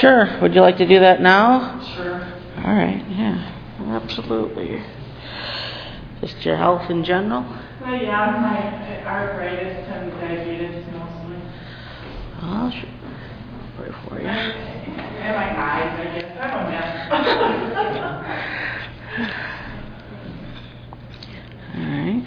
Sure. Would you like to do that now? Sure. All right. Yeah. Absolutely. Just your health in general? Well, yeah, my arthritis and diabetes mostly. I'll pray for you. And my eyes, I guess. I'm a mess. All right.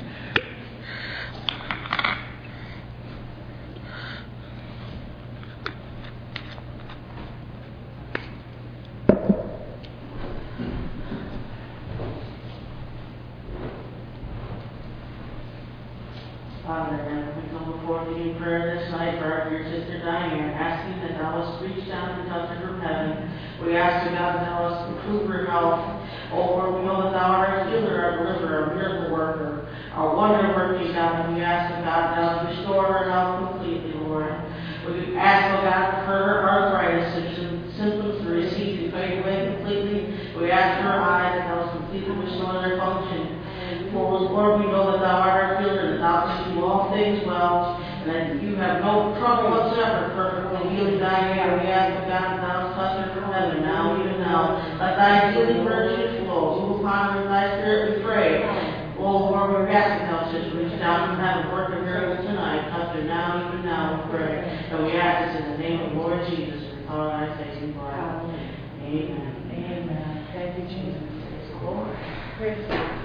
Father, we come before thee in prayer this night for our dear sister Diane, asking that thou wouldst reach down and touch her from heaven. We ask, O God, that thou wouldst improve her health. Oh, Lord, we know that thou art our healer, our deliverer, our miracle worker, our wonder working God, and we ask, O God, that thou wouldst restore her health completely, Lord. We ask, O God, for her arthritis symptoms to recede and fade away completely. We ask for her eyes that thou wouldst completely restore their function. For, Lord, we know that thou art our healer, and thou can do all things well, and that you have no trouble whatsoever perfectly healing Diane. We ask, O God, that thou touch her from heaven now, even now. Let thy healing virtue flow. Move upon her with thy spirit, we pray. Oh, Lord, we ask that thou shouldst reach down from heaven, work a miracle tonight. Touch her now, even now, we pray. And we ask this in the name of the Lord Jesus, for the power of thy saving blood. Amen. Amen. Thank you, Jesus. Praise the Lord. Praise the Lord.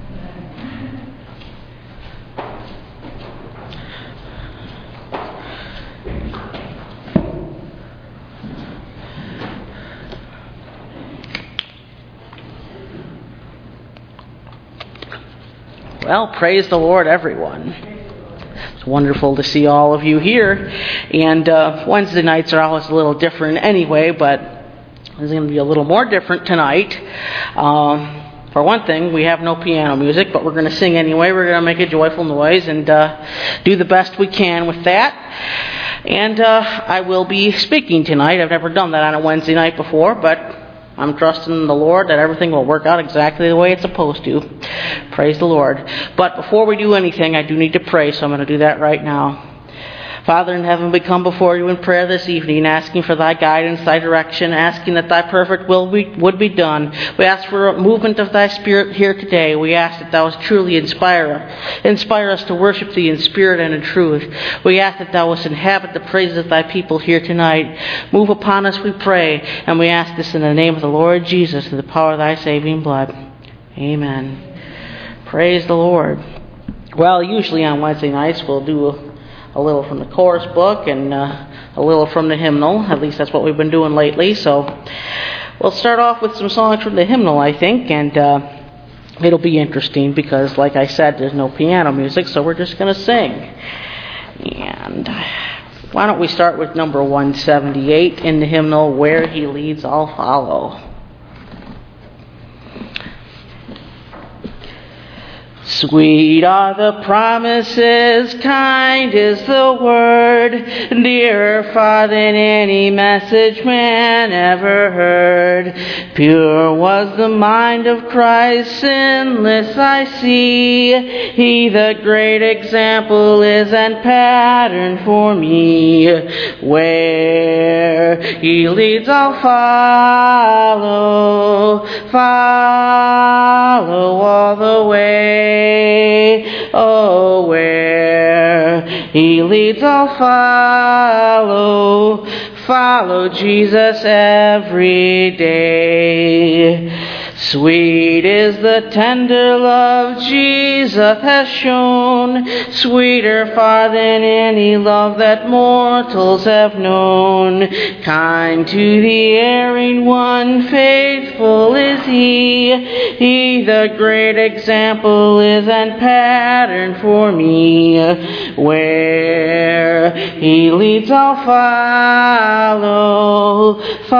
Well, praise the Lord, everyone. It's wonderful to see all of you here. And Wednesday nights are always a little different anyway, but it's going to be a little more different tonight. For one thing, we have no piano music, but we're going to sing anyway. We're going to make a joyful noise and do the best we can with that. And I will be speaking tonight. I've never done that on a Wednesday night before, but I'm trusting in the Lord that everything will work out exactly the way it's supposed to. Praise the Lord. But before we do anything, I do need to pray, so I'm going to do that right now. Father in heaven, we come before you in prayer this evening, asking for thy guidance, thy direction, asking that thy perfect will would be done. We ask for a movement of thy Spirit here today. We ask that thou wouldst truly inspire us to worship thee in spirit and in truth. We ask that thou wouldst inhabit the praises of thy people here tonight. Move upon us, we pray, and we ask this in the name of the Lord Jesus, through the power of thy saving blood. Amen. Praise the Lord. Well, usually on Wednesday nights we'll do a little from the chorus book and a little from the hymnal. At least that's what we've been doing lately. So we'll start off with some songs from the hymnal, I think, and it'll be interesting because, like I said, there's no piano music, so we're just going to sing. And why don't we start with number 178 in the hymnal, Where He Leads I'll Follow. Sweet are the promises, kind is the word, dearer far than any message man ever heard. Pure was the mind of Christ, sinless I see. He the great example is and pattern for me. Where He leads I'll follow, follow all the way. Oh, where He leads I'll follow, follow Jesus every day. Sweet is the tender love Jesus has shown, sweeter far than any love that mortals have known. Kind to the erring one, faithful is He the great example is and pattern for me. Where He leads I'll follow,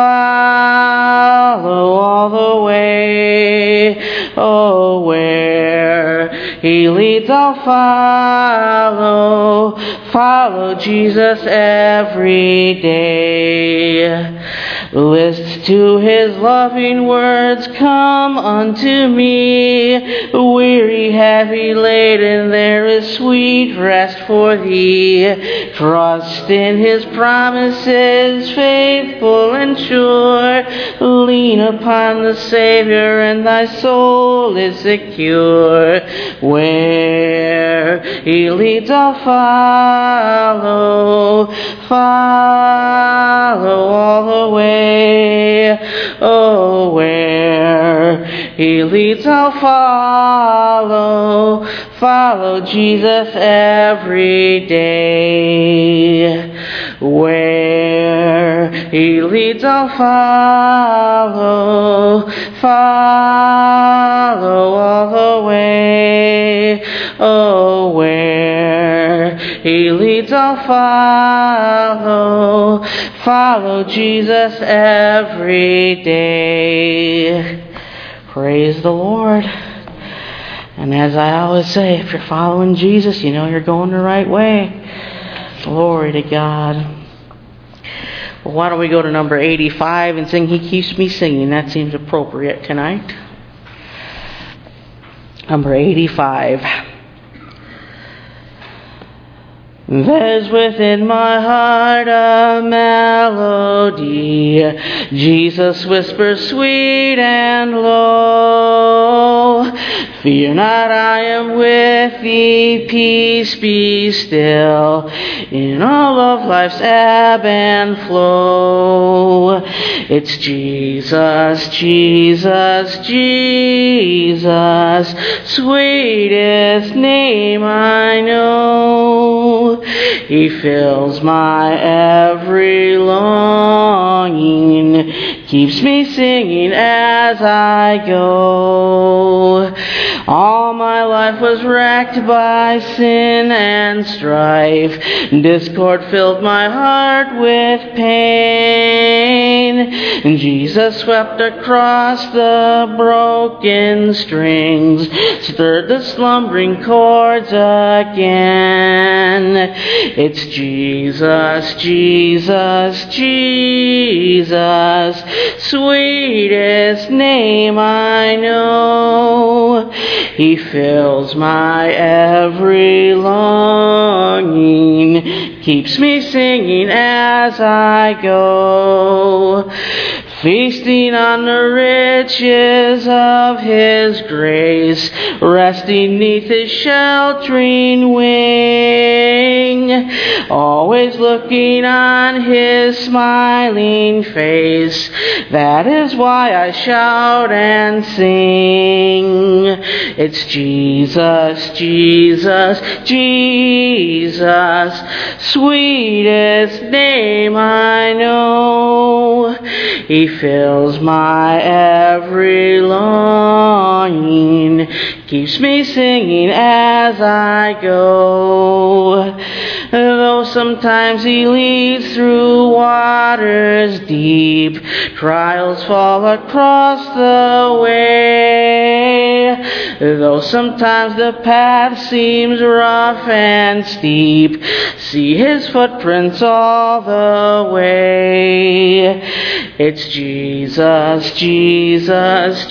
follow all the way. Oh, where He leads I'll follow, follow Jesus every day. List to his loving words, come unto me. Weary, heavy laden, there is sweet rest for thee. Trust in his promises, faithful and sure. Lean upon the Savior and thy soul is secure. Where he leads I'll follow, follow all the way. Oh, where he leads I'll follow, follow Jesus every day. Where he leads I'll follow, follow all the way. Oh, where he leads I'll follow, follow Jesus every day. Praise the Lord. And as I always say, if you're following Jesus, you know you're going the right way. Glory to God. Well, why don't we go to number 85 and sing He Keeps Me Singing? That seems appropriate tonight. Number 85. There's within my heart a melody, Jesus whispers sweet and low. Fear not, I am with thee, peace be still, in all of life's ebb and flow. It's Jesus, Jesus, Jesus, sweetest name I know. He fills my every longing, keeps me singing as I go. All my life was racked by sin and strife. Discord filled my heart with pain. And Jesus swept across the broken strings, stirred the slumbering chords again. It's Jesus, Jesus, Jesus, sweetest name I know. He fills my every longing, keeps me singing as I go. Feasting on the riches of His grace, resting 'neath His sheltering wing, always looking on His smiling face. That is why I shout and sing. It's Jesus, Jesus, Jesus, sweetest name I know. He fills my every longing, keeps me singing as I go. Though sometimes He leads through waters deep, trials fall across the way. Though sometimes the path seems rough and steep, see His footprints all the way. It's Jesus, Jesus,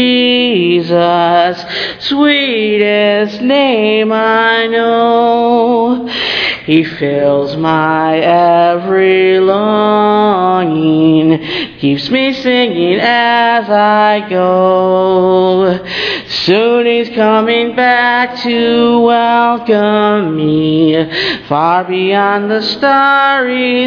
Jesus, sweetest name I know. He fills my every longing, keeps me singing as I go. Soon He's coming back to welcome me, far beyond the starry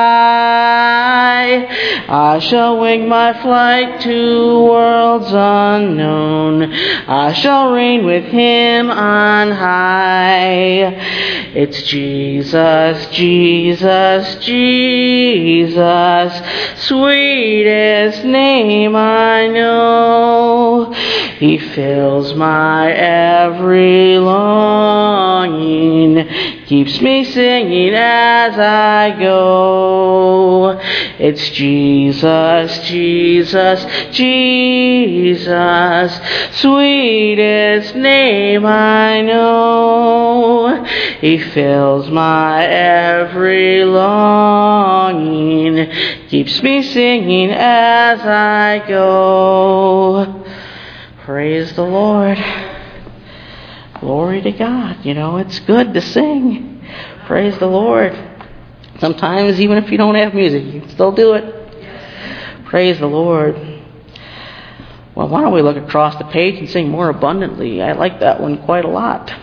sky. I shall wing my flight to worlds unknown. I shall reign with Him on high. It's Jesus, Jesus, Jesus, sweetest name I know. He fills my every longing, keeps me singing as I go. It's Jesus, Jesus, Jesus, sweetest name I know. He fills my every longing, keeps me singing as I go. Praise the Lord. Glory to God. You know, it's good to sing. Praise the Lord. Sometimes even if you don't have music, you can still do it. Praise the Lord. Well, why don't we look across the page and sing more abundantly? I like that one quite a lot.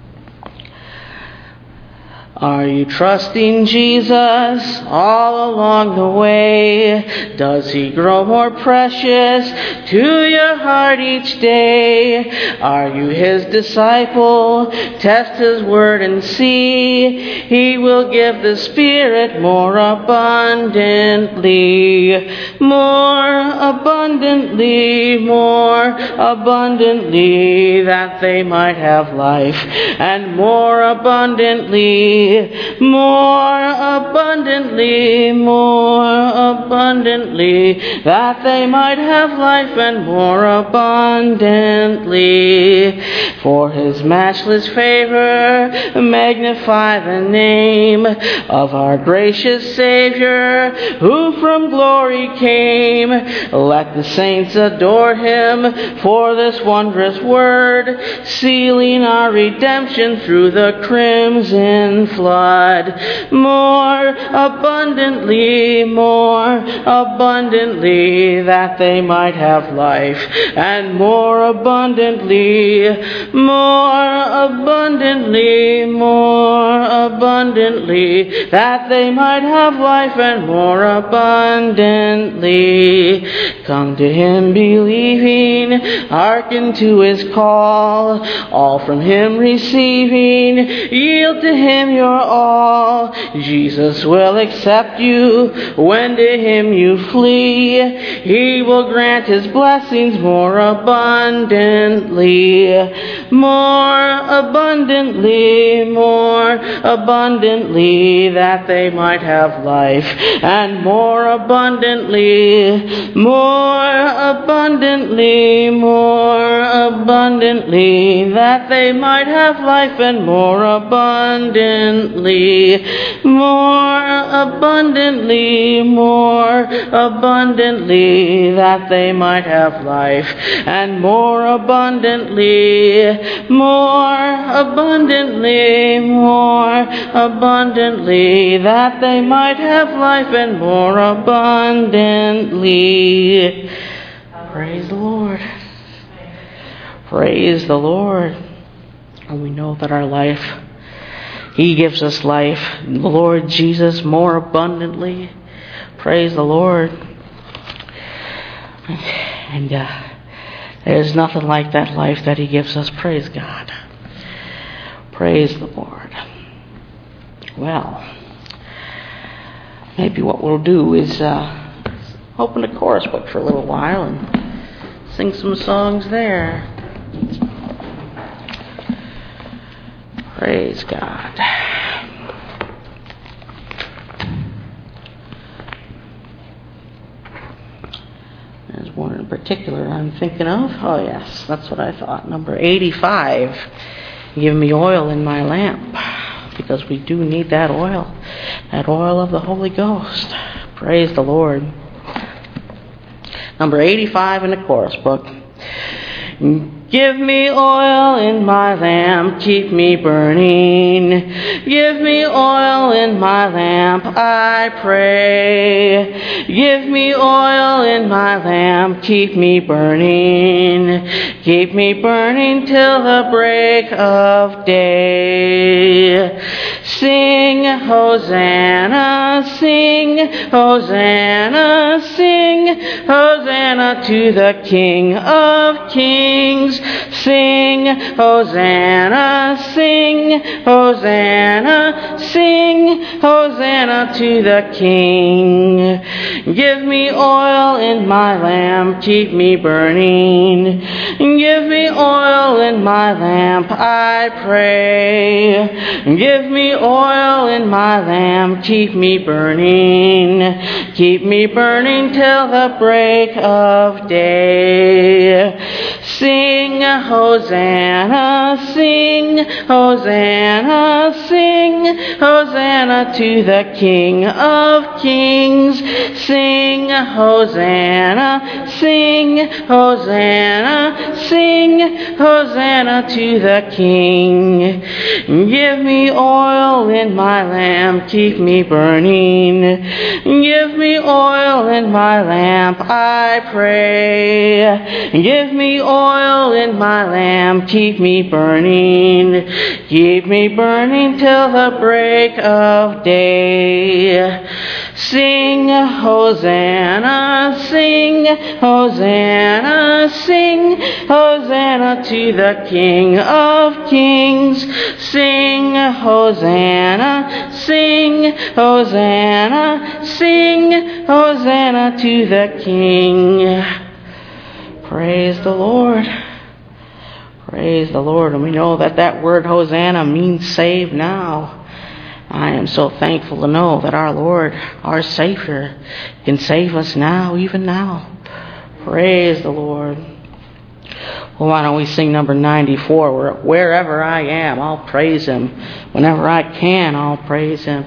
Are you trusting Jesus all along the way? Does He grow more precious to your heart each day? Are you His disciple? Test His word and see. He will give the Spirit more abundantly. More abundantly, that they might have life, and more abundantly, that they might have life, and more abundantly. For His matchless favor, magnify the name of our gracious Savior, who from glory came. Let the saints adore Him for this wondrous word, sealing our redemption through the crimson flood. More abundantly, that they might have life, and more abundantly, that they might have life, and more abundantly. Come to Him believing, hearken to His call, all from Him receiving, yield to Him your all. Jesus will accept you when to Him you flee. He will grant His blessings more abundantly, that they might have life, and more abundantly, that they might have life, and more abundantly, that they might have life, and more abundantly, that they might have life, and more abundantly. Praise the Lord. Praise the Lord. And we know that our life, He gives us life, the Lord Jesus, more abundantly. Praise the Lord. And there's nothing like that life that He gives us. Praise God. Praise the Lord. Well, maybe what we'll do is open the chorus book for a little while and sing some songs there. Praise God. There's one in particular I'm thinking of. Oh yes, that's what I thought. Number 85. Give me oil in my lamp. Because we do need that oil of the Holy Ghost. Praise the Lord. Number 85 in the chorus book. Give me oil in my lamp, keep me burning. Give me oil in my lamp, I pray. Give me oil in my lamp, keep me burning. Keep me burning till the break of day. Sing, Hosanna, sing, Hosanna, sing, Hosanna to the King of Kings. Sing, Hosanna, sing, Hosanna, sing, Hosanna to the King. Give me oil in my lamp, keep me burning. Give me oil in my lamp, I pray. Give me oil in my lamp, keep me burning. Keep me burning till the break of day. Sing, Hosanna, sing, Hosanna, sing, Hosanna to the King of Kings. Sing, Hosanna, sing, Hosanna, sing, Hosanna to the King. Give me oil in my lamp, keep me burning. Give me oil in my lamp, I pray. Give me oil in my lamp, keep me burning. Keep me burning till the break of day. Sing, Hosanna, sing, Hosanna, sing, Hosanna to the King of Kings. Sing, Hosanna, sing, Hosanna, sing, Hosanna to the King. Praise the Lord. Praise the Lord. And we know that that word Hosanna means save now. I am so thankful to know that our Lord, our Savior, can save us now, even now. Praise the Lord. Well, why don't we sing number 94? Wherever I am, I'll praise Him. Whenever I can, I'll praise Him.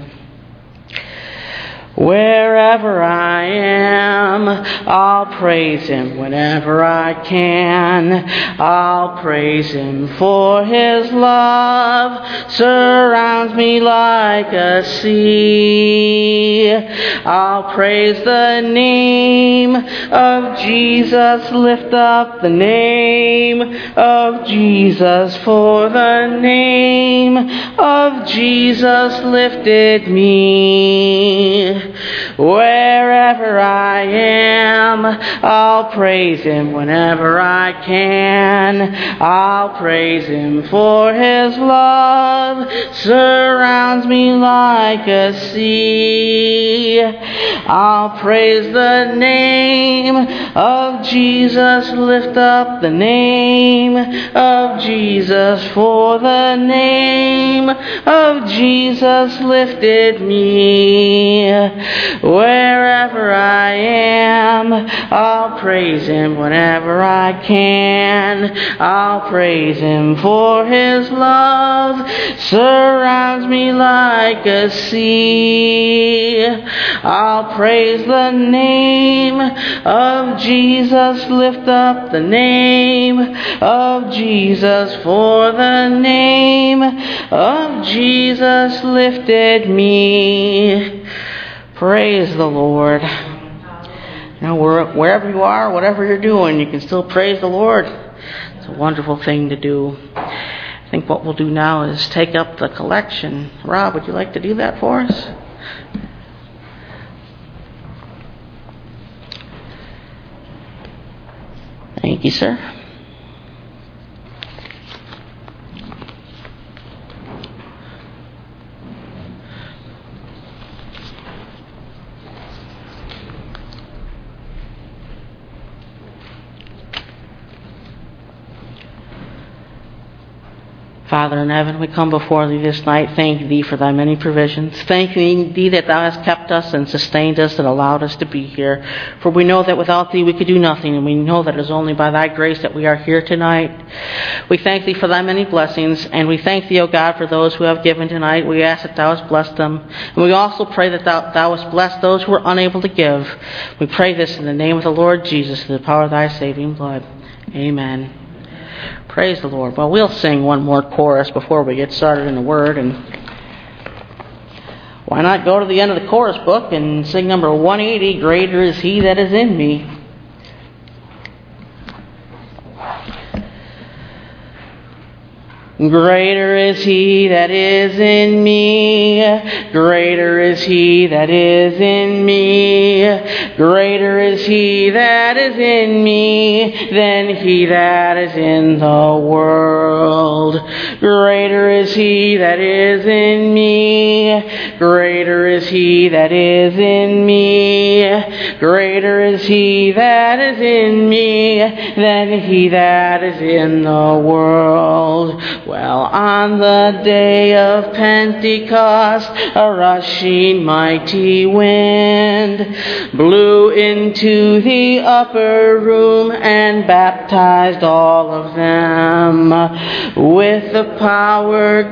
Wherever I am, I'll praise Him. Whenever I can, I'll praise Him. For His love surrounds me like a sea. I'll praise the name of Jesus. Lift up the name of Jesus. For the name of Jesus lifted me. Wherever I am, I'll praise Him. Whenever I can, I'll praise Him. For His love surrounds me like a sea. I'll praise the name of Jesus. Lift up the name of Jesus. For the name of Jesus lifted me. Wherever I am, I'll praise Him. Whenever I can, I'll praise Him. For His love surrounds me like a sea. I'll praise the name of Jesus. Lift up the name of Jesus. For the name of Jesus lifted me. Praise the Lord. Now, wherever you are, whatever you're doing, you can still praise the Lord. It's a wonderful thing to do. I think what we'll do now is take up the collection. Rob, would you like to do that for us? Thank you, sir. Father in heaven, we come before Thee this night, thanking Thee for Thy many provisions, thanking Thee that Thou hast kept us and sustained us and allowed us to be here. For we know that without Thee we could do nothing, and we know that it is only by Thy grace that we are here tonight. We thank Thee for Thy many blessings, and we thank Thee, O God, for those who have given tonight. We ask that Thou hast blessed them, and we also pray that Thou hast blessed those who are unable to give. We pray this in the name of the Lord Jesus, through the power of Thy saving blood. Amen. Praise the Lord. Well, we'll sing one more chorus before we get started in the Word. And why not go to the end of the chorus book and sing number 180, Greater is He that is in me. Greater is he that is in me. Greater is he that is in me. Greater is he that is in me than he that is in the world. Greater is he that is in me. Greater is he that is in me. Greater is he that is in me than he that is in the world. Well, on the day of Pentecost, a rushing mighty wind blew into the upper room and baptized all of them with the power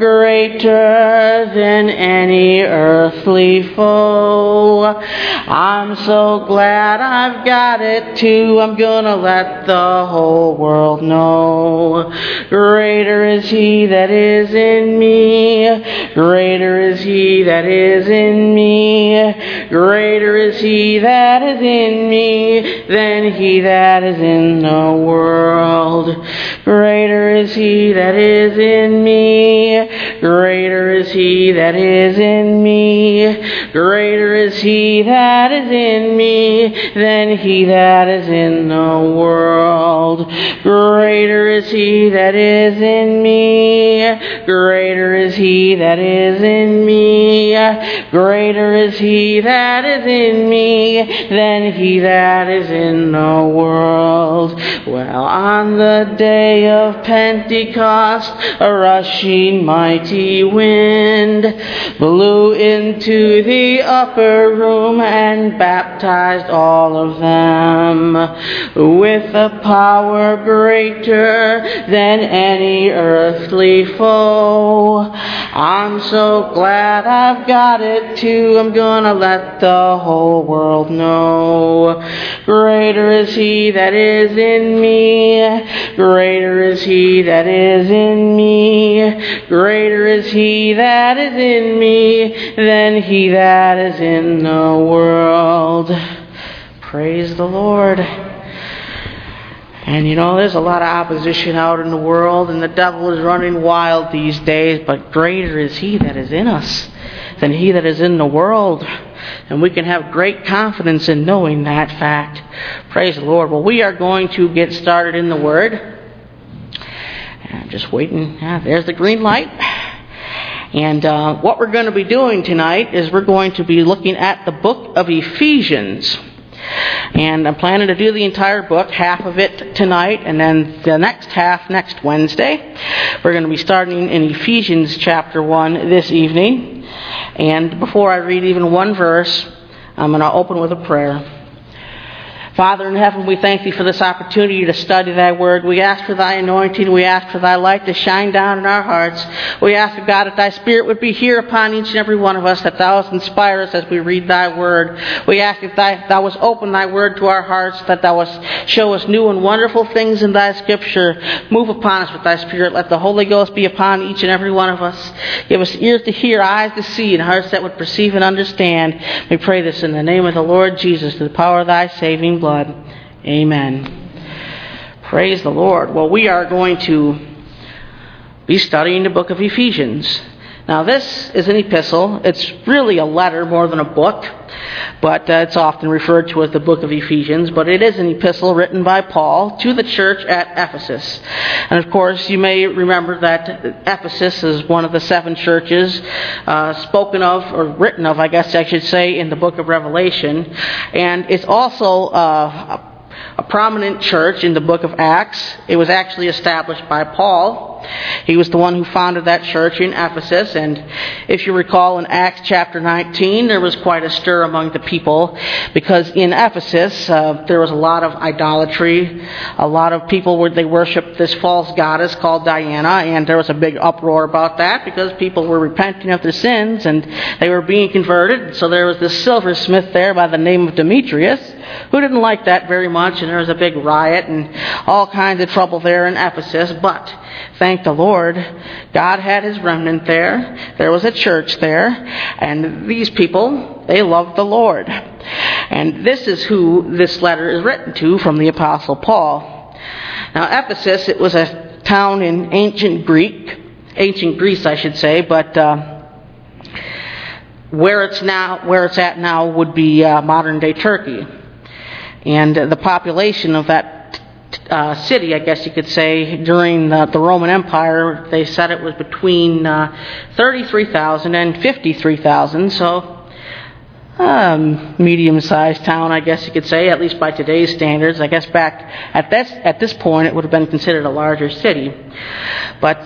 greater than any earthly foe. I'm so glad I've got it too. I'm gonna let the whole world know. Greater is he that is in me. Greater is he that is in me. Greater is he that is in me than he that is in the world. Greater is he that is in me. Greater is he that is in me. Greater is he that is in me than he that is in the world. Greater is he that is in me. Greater is he that is in me. Greater is he that is in me than he that is in the world. Well, on the day of Pentecost, a rushing mighty wind blew into the upper room and baptized all of them with a power greater than any earthly foe. I'm so glad I've got it too. I'm gonna let the whole world know. Greater is he that is in me. Greater is he that is in me. Greater is he that is in me than he that is in the world. Praise the Lord. And you know, there's a lot of opposition out in the world, and the devil is running wild these days, but greater is he that is in us than he that is in the world. And we can have great confidence in knowing that fact. Praise the Lord. Well, we are going to get started in the Word. And I'm just waiting. There's the green light. And what we're going to be doing tonight is we're going to be looking at the book of Ephesians. And I'm planning to do the entire book, half of it tonight, and then the next half next Wednesday. We're going to be starting in Ephesians chapter 1 this evening. And before I read even one verse, I'm going to open with a prayer. Father in heaven, we thank thee for this opportunity to study thy word. We ask for thy anointing. We ask for thy light to shine down in our hearts. We ask, God, that thy spirit would be here upon each and every one of us, that thou wouldst inspire us as we read thy word. We ask that thou wouldst open thy word to our hearts, that thou wouldst show us new and wonderful things in thy scripture. Move upon us with thy spirit. Let the Holy Ghost be upon each and every one of us. Give us ears to hear, eyes to see, and hearts that would perceive and understand. We pray this in the name of the Lord Jesus, through the power of thy saving blood. Amen. Praise the Lord. Well, we are going to be studying the book of Ephesians. Now, this is an epistle. It's really a letter more than a book, but it's often referred to as the book of Ephesians. But it is an epistle written by Paul to the church at Ephesus. And of course, you may remember that Ephesus is one of the 7 churches spoken of, or written of, I guess I should say, in the book of Revelation. And it's also a prominent church in the book of Acts. It was actually established by Paul. He was the one who founded that church in Ephesus. And if you recall, in Acts chapter 19, there was quite a stir among the people, because in Ephesus there was a lot of idolatry. A lot of people they worshipped this false goddess called Diana, and there was a big uproar about that because people were repenting of their sins and they were being converted. So there was this silversmith there by the name of Demetrius who didn't like that very much, and there was a big riot and all kinds of trouble there in Ephesus. But thank the Lord, God had his remnant there. There was a church there, and these people, they loved the Lord. And this is who this letter is written to from the Apostle Paul. Now, Ephesus, it was a town in ancient Greek, ancient Greece, I should say, but where it's at now would be modern-day Turkey. And the population of that city, I guess you could say, during the Roman Empire, they said it was between 33,000 and 53,000, so medium-sized town, I guess you could say, at least by today's standards. I guess back at this point it would have been considered a larger city. But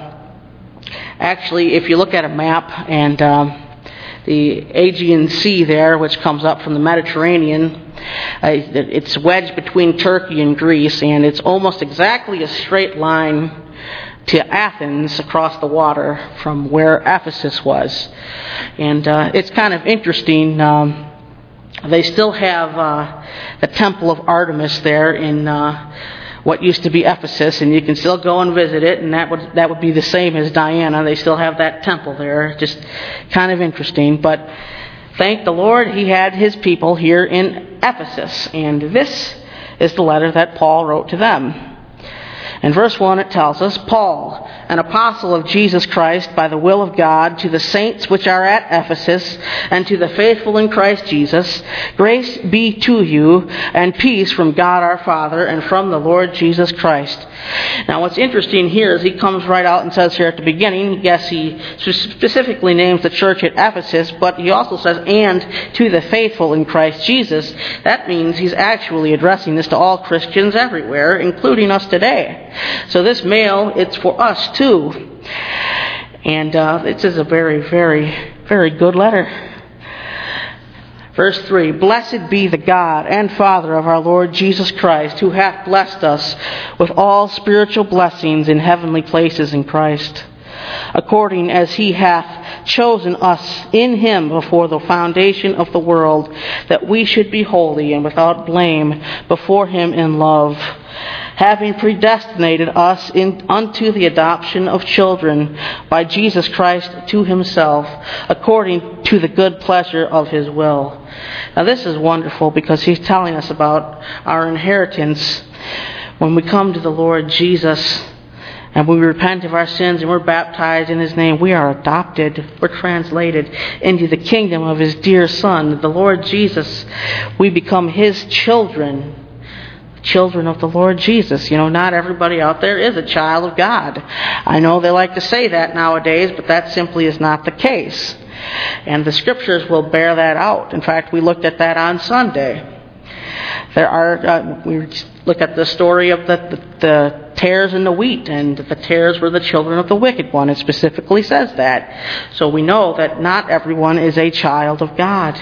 actually, if you look at a map and the Aegean Sea there, which comes up from the Mediterranean, it's wedged between Turkey and Greece, and it's almost exactly a straight line to Athens across the water from where Ephesus was. And it's kind of interesting. They still have the Temple of Artemis there in what used to be Ephesus, and you can still go and visit it, and that would be the same as Diana. They still have that temple there. Just kind of interesting. But thank the Lord, He had His people here in Ephesus, and this is the letter that Paul wrote to them. In verse 1 it tells us, Paul, an apostle of Jesus Christ by the will of God, to the saints which are at Ephesus, and to the faithful in Christ Jesus, grace be to you, and peace from God our Father, and from the Lord Jesus Christ. Now what's interesting here is he comes right out and says here at the beginning, yes, he specifically names the church at Ephesus, but he also says, and to the faithful in Christ Jesus. That means he's actually addressing this to all Christians everywhere, including us today. So this mail, it's for us too. And this is a very, very, very good letter. Verse 3, Blessed be the God and Father of our Lord Jesus Christ, who hath blessed us with all spiritual blessings in heavenly places in Christ, according as He hath chosen us in Him before the foundation of the world, that we should be holy and without blame before Him in love, having predestinated us unto the adoption of children by Jesus Christ to Himself, according to the good pleasure of His will. Now this is wonderful because he's telling us about our inheritance. When we come to the Lord Jesus and we repent of our sins and we're baptized in His name, we are adopted. We're translated into the kingdom of His dear Son, the Lord Jesus. We become His children. Children of the Lord Jesus. You know, not everybody out there is a child of God. I know they like to say that nowadays, but that simply is not the case. And the Scriptures will bear that out. In fact, we looked at that on Sunday. We looked at the story of the tares and the wheat, and the tares were the children of the wicked one. It specifically says that. So we know that not everyone is a child of God.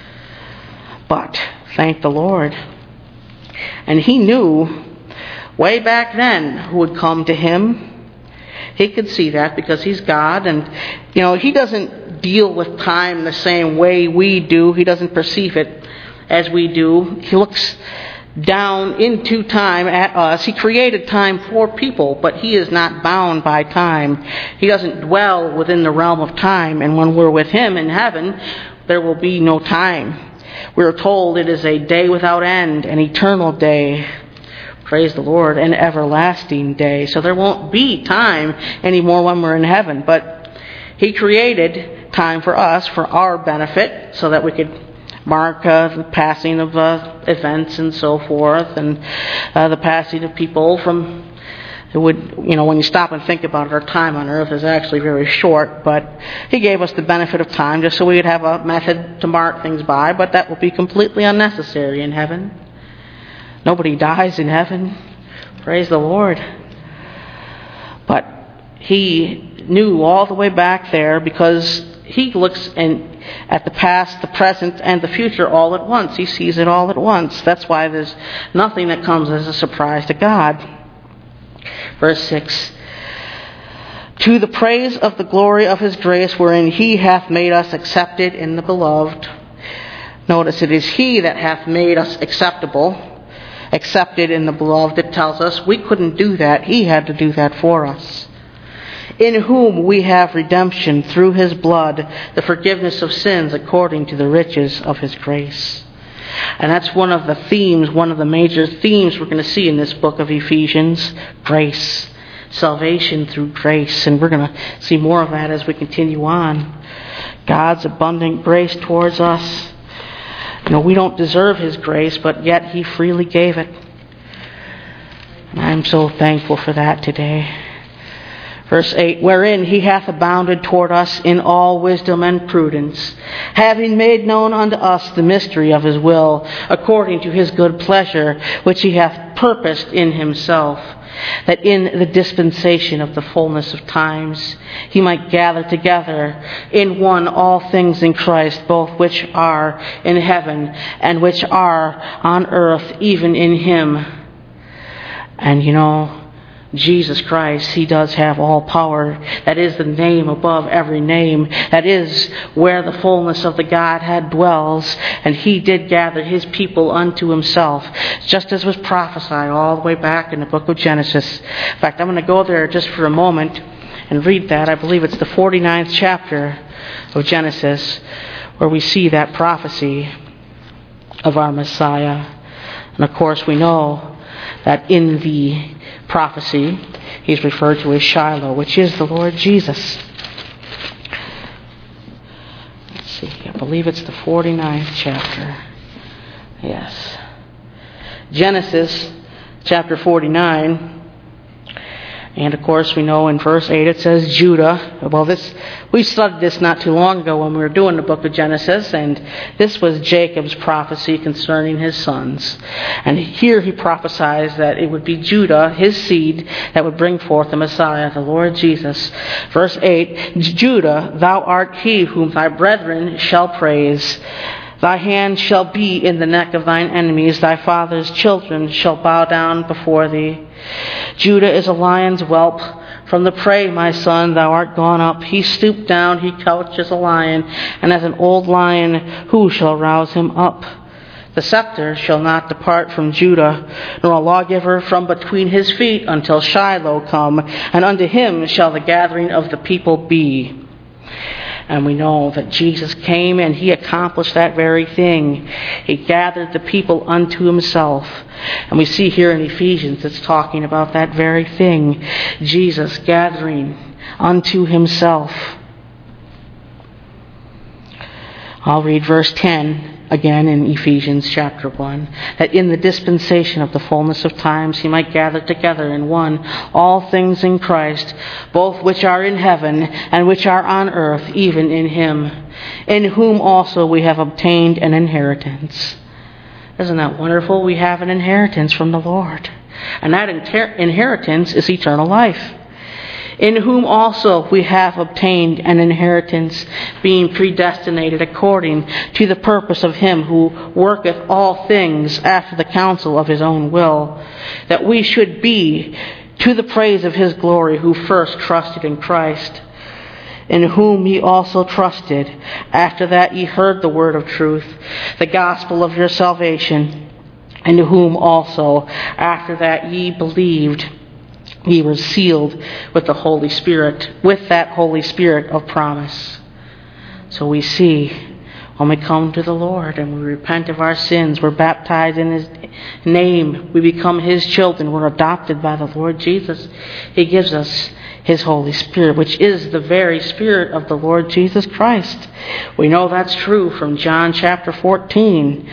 But, thank the Lord. And He knew way back then who would come to Him. He could see that because He's God, and He doesn't deal with time the same way we do. He doesn't perceive it as we do. He looks down into time at us. He created time for people, but He is not bound by time. He doesn't dwell within the realm of time, and when we're with Him in heaven, there will be no time. We're told it is a day without end, an eternal day. Praise the Lord, an everlasting day. So there won't be time anymore when we're in heaven. But He created time for us, for our benefit, so that we could mark the passing of events and so forth, and the passing of people from... It would, when you stop and think about it, our time on earth is actually very short, but He gave us the benefit of time just so we would have a method to mark things by, but that will be completely unnecessary in heaven. Nobody dies in heaven. Praise the Lord. But He knew all the way back there because He looks at the past, the present, and the future all at once. He sees it all at once. That's why there's nothing that comes as a surprise to God. Verse 6, To the praise of the glory of His grace, wherein He hath made us accepted in the beloved. Notice it is He that hath made us accepted in the beloved. It tells us we couldn't do that. He had to do that for us. In whom we have redemption through His blood, the forgiveness of sins according to the riches of His grace. And that's one of the major themes we're going to see in this book of Ephesians, grace. salvation through grace. And we're going to see more of that as we continue on. God's abundant grace towards us. We don't deserve His grace, but yet He freely gave it. And I'm so thankful for that today. Verse 8, wherein He hath abounded toward us in all wisdom and prudence, having made known unto us the mystery of His will, according to His good pleasure, which He hath purposed in Himself, that in the dispensation of the fullness of times He might gather together in one all things in Christ, both which are in heaven and which are on earth, even in Him. And Jesus Christ, He does have all power. That is the name above every name. That is where the fullness of the Godhead dwells. And He did gather His people unto Himself, just as was prophesied all the way back in the book of Genesis. In fact, I'm going to go there just for a moment and read that. I believe it's the 49th chapter of Genesis, where we see that prophecy of our Messiah. And of course, we know that in the prophecy, He's referred to as Shiloh, which is the Lord Jesus. Let's see, I believe it's the 49th chapter. Yes. Genesis chapter 49. And of course, we know in verse 8 it says Judah. Well, we studied this not too long ago when we were doing the book of Genesis, and this was Jacob's prophecy concerning his sons. And here he prophesies that it would be Judah, his seed, that would bring forth the Messiah, the Lord Jesus. Verse 8, Judah, thou art he whom thy brethren shall praise. Thy hand shall be in the neck of thine enemies. Thy father's children shall bow down before thee. Judah is a lion's whelp. From the prey, my son, thou art gone up. He stooped down, he couched as a lion, and as an old lion, who shall rouse him up? The scepter shall not depart from Judah, nor a lawgiver from between his feet, until Shiloh come, and unto him shall the gathering of the people be. And we know that Jesus came and He accomplished that very thing. He gathered the people unto Himself. And we see here in Ephesians it's talking about that very thing. Jesus gathering unto Himself. I'll read verse 10 again in Ephesians chapter 1. That in the dispensation of the fullness of times He might gather together in one all things in Christ, both which are in heaven and which are on earth, even in Him, in whom also we have obtained an inheritance. Isn't that wonderful? We have an inheritance from the Lord. And that inheritance is eternal life. In whom also we have obtained an inheritance, being predestinated according to the purpose of Him who worketh all things after the counsel of His own will, that we should be to the praise of His glory, who first trusted in Christ, in whom ye also trusted, after that ye heard the word of truth, the gospel of your salvation, in whom also, after that ye believed, ye were sealed with the Holy Spirit, with that Holy Spirit of promise. So we see, when we come to the Lord and we repent of our sins, we're baptized in His name, we become His children, we're adopted by the Lord Jesus. He gives us His Holy Spirit, which is the very Spirit of the Lord Jesus Christ. We know that's true from John chapter 14.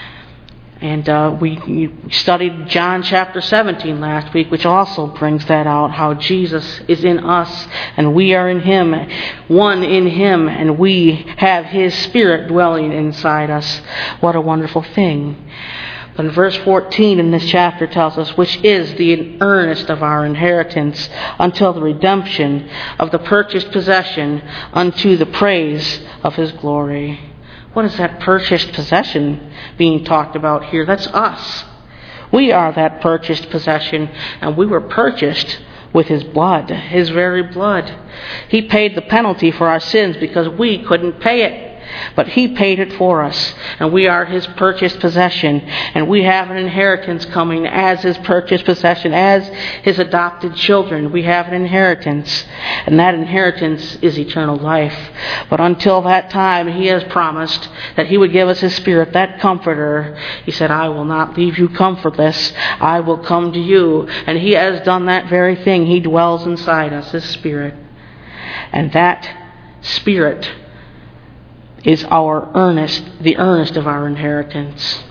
And we studied John chapter 17 last week, which also brings that out, how Jesus is in us and we are in Him, one in Him, and we have His Spirit dwelling inside us. What a wonderful thing. But in verse 14 in this chapter tells us, which is the earnest of our inheritance until the redemption of the purchased possession unto the praise of His glory. What is that purchased possession being talked about here? That's us. We are that purchased possession, and we were purchased with His blood, His very blood. He paid the penalty for our sins because we couldn't pay it. But He paid it for us, and we are His purchased possession, and we have an inheritance coming as His purchased possession, as His adopted children. We have an inheritance, and that inheritance is eternal life. But until that time, He has promised that He would give us His Spirit, that Comforter. He said, I will not leave you comfortless. I will come to you. And He has done that very thing. He dwells inside us, His Spirit. And that Spirit is our the earnest of our inheritance.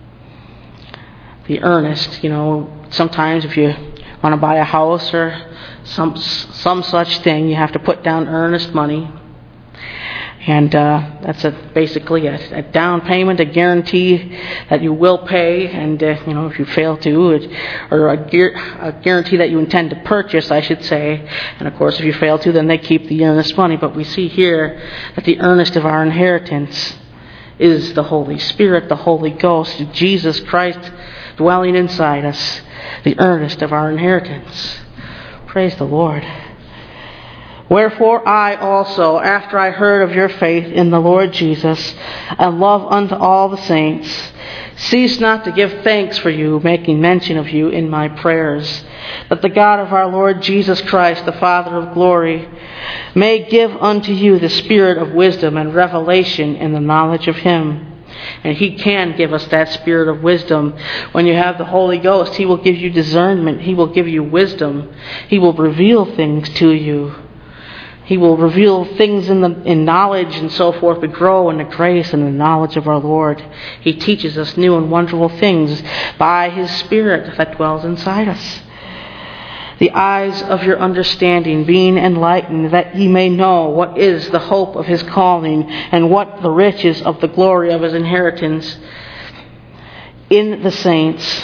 The earnest, sometimes if you want to buy a house or some such thing, you have to put down earnest money. And that's basically a down payment, a guarantee that you will pay, and if you fail to, or a guarantee that you intend to purchase, I should say. And of course, if you fail to, then they keep the earnest money. But we see here that the earnest of our inheritance is the Holy Spirit, the Holy Ghost, Jesus Christ dwelling inside us, the earnest of our inheritance. Praise the Lord. Wherefore I also, after I heard of your faith in the Lord Jesus, and love unto all the saints, cease not to give thanks for you, making mention of you in my prayers, that the God of our Lord Jesus Christ, the Father of glory, may give unto you the spirit of wisdom and revelation in the knowledge of Him. And He can give us that spirit of wisdom. When you have the Holy Ghost, He will give you discernment. He will give you wisdom. He will reveal things to you. He will reveal things in knowledge and so forth. We grow in the grace and the knowledge of our Lord. He teaches us new and wonderful things by His Spirit that dwells inside us. The eyes of your understanding being enlightened, that ye may know what is the hope of His calling, and what the riches of the glory of His inheritance in the saints,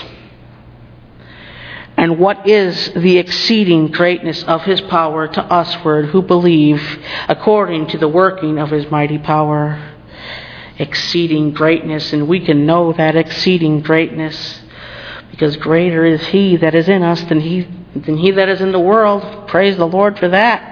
and what is the exceeding greatness of His power to usward who believe, according to the working of His mighty power. Exceeding greatness, and we can know that exceeding greatness, because greater is He that is in us than he that is in the world. Praise the Lord for that.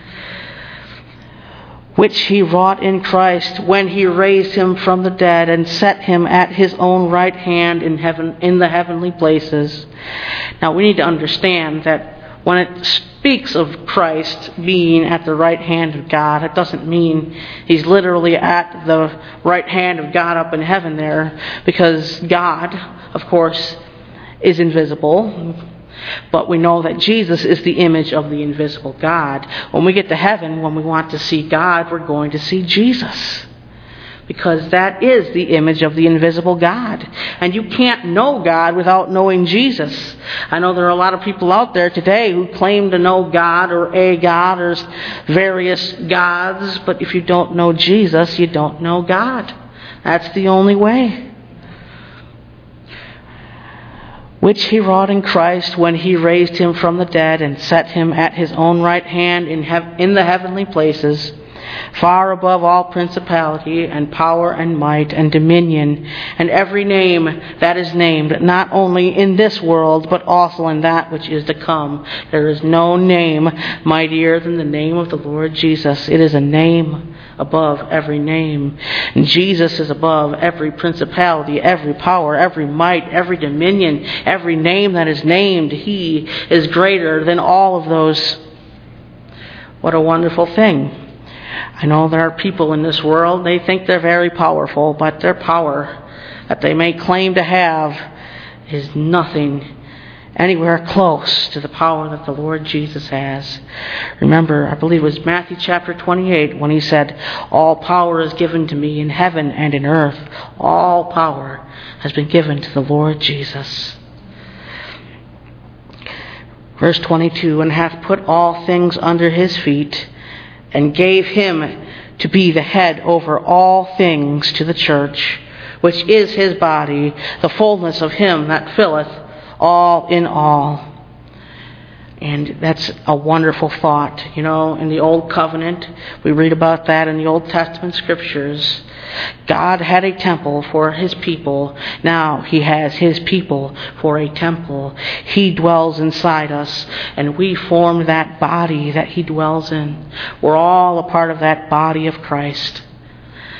Which He wrought in Christ when He raised Him from the dead and set Him at His own right hand in heaven, in the heavenly places. Now we need to understand that when it speaks of Christ being at the right hand of God, it doesn't mean He's literally at the right hand of God up in heaven there, because God, of course, is invisible. But we know that Jesus is the image of the invisible God. When we get to heaven, when we want to see God, we're going to see Jesus, because that is the image of the invisible God. And you can't know God without knowing Jesus. I know there are a lot of people out there today who claim to know God or a God or various gods, but if you don't know Jesus, you don't know God. That's the only way. Which He wrought in Christ when He raised Him from the dead and set Him at His own right hand in the heavenly places, far above all principality and power and might and dominion, and every name that is named, not only in this world, but also in that which is to come. There is no name mightier than the name of the Lord Jesus. It is a name above every name. And Jesus is above every principality, every power, every might, every dominion, every name that is named. He is greater than all of those. What a wonderful thing. I know there are people in this world, they think they're very powerful, but their power that they may claim to have is nothing anywhere close to the power that the Lord Jesus has. Remember, I believe it was Matthew chapter 28 when He said, all power is given to me in heaven and in earth. All power has been given to the Lord Jesus. Verse 22, and hath put all things under His feet, and gave Him to be the head over all things to the church, which is His body, the fullness of Him that filleth all in all. And that's a wonderful thought. You know, in the Old Covenant, we read about that in the Old Testament Scriptures. God had a temple for His people. Now He has His people for a temple. He dwells inside us, and we form that body that He dwells in. We're all a part of that body of Christ.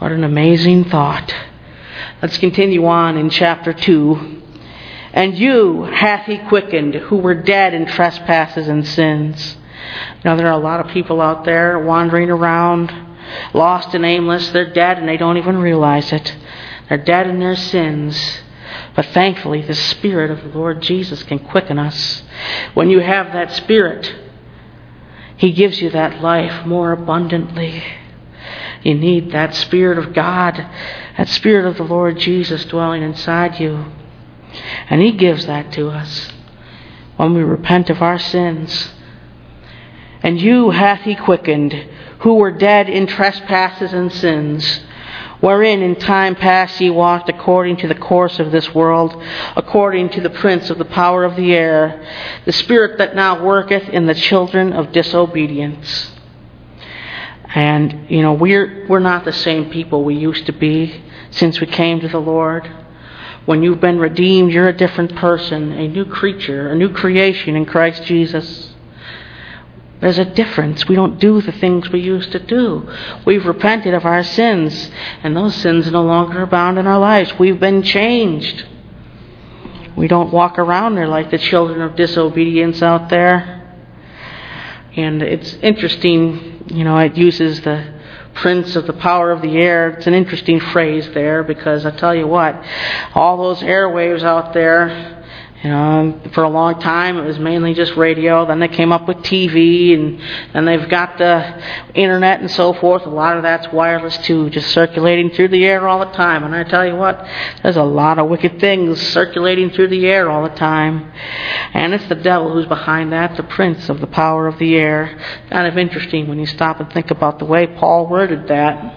What an amazing thought. Let's continue on in chapter 2. And you hath he quickened, who were dead in trespasses and sins. You know, there are a lot of people out there wandering around, lost and aimless. They're dead and they don't even realize it. They're dead in their sins. But thankfully, the Spirit of the Lord Jesus can quicken us. When you have that Spirit, He gives you that life more abundantly. You need that Spirit of God, that Spirit of the Lord Jesus dwelling inside you. And He gives that to us when we repent of our sins. And you hath He quickened, who were dead in trespasses and sins, wherein in time past ye walked according to the course of this world, according to the prince of the power of the air, the spirit that now worketh in the children of disobedience. And, you know, we're not the same people we used to be since we came to the Lord. When you've been redeemed, you're a different person, a new creature, a new creation in Christ Jesus. There's a difference. We don't do the things we used to do. We've repented of our sins, and those sins no longer abound in our lives. We've been changed. We don't walk around there like the children of disobedience out there. And it's interesting, you know, it uses the prince of the power of the air. It's an interesting phrase there, because I tell you what, all those airwaves out there, you know, for a long time it was mainly just radio. Then they came up with TV, and then they've got the internet and so forth. A lot of that's wireless too, just circulating through the air all the time. And I tell you what, there's a lot of wicked things circulating through the air all the time. And it's the devil who's behind that, the prince of the power of the air. Kind of interesting when you stop and think about the way Paul worded that.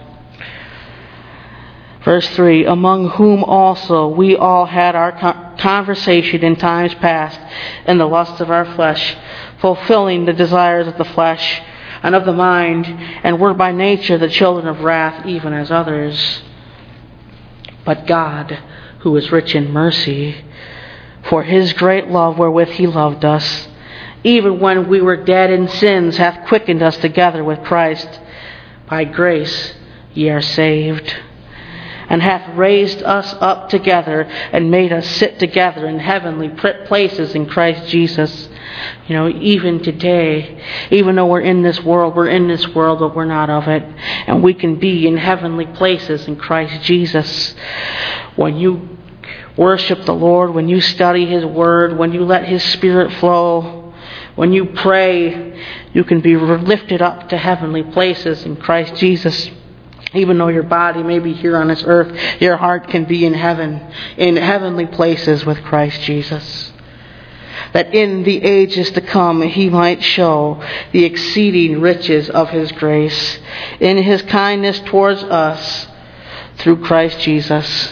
Verse 3, among whom also we all had our conversation in times past in the lusts of our flesh, fulfilling the desires of the flesh and of the mind, and were by nature the children of wrath, even as others. But God, who is rich in mercy, for His great love wherewith He loved us, even when we were dead in sins, hath quickened us together with Christ. By grace ye are saved, and hath raised us up together and made us sit together in heavenly places in Christ Jesus. You know, even today, even though we're in this world, but we're not of it. And we can be in heavenly places in Christ Jesus. When you worship the Lord, when you study His Word, when you let His Spirit flow, when you pray, you can be lifted up to heavenly places in Christ Jesus. Even though your body may be here on this earth, your heart can be in heaven, in heavenly places with Christ Jesus. That in the ages to come He might show the exceeding riches of His grace in His kindness towards us through Christ Jesus.